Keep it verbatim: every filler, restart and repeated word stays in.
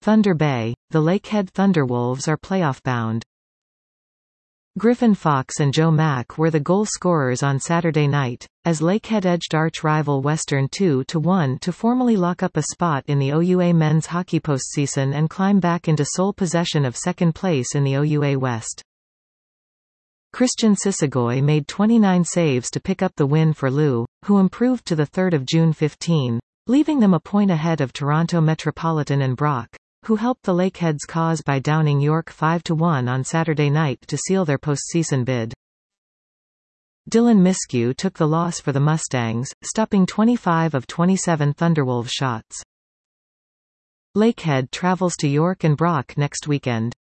Thunder Bay, the Lakehead Thunderwolves are playoff-bound. Griffin Fox and Joe Mack were the goal scorers on Saturday night, as Lakehead edged arch-rival Western two to one to formally lock up a spot in the O U A men's hockey postseason and climb back into sole possession of second place in the O U A West. Christian Sisagoy made twenty-nine saves to pick up the win for Lou, who improved to the third of June fifteen, leaving them a point ahead of Toronto Metropolitan and Brock, who helped the Lakeheads' cause by downing York five to one on Saturday night to seal their postseason bid. Dylan Miskew took the loss for the Mustangs, stopping twenty-five of twenty-seven Thunderwolves shots. Lakehead travels to York and Brock next weekend.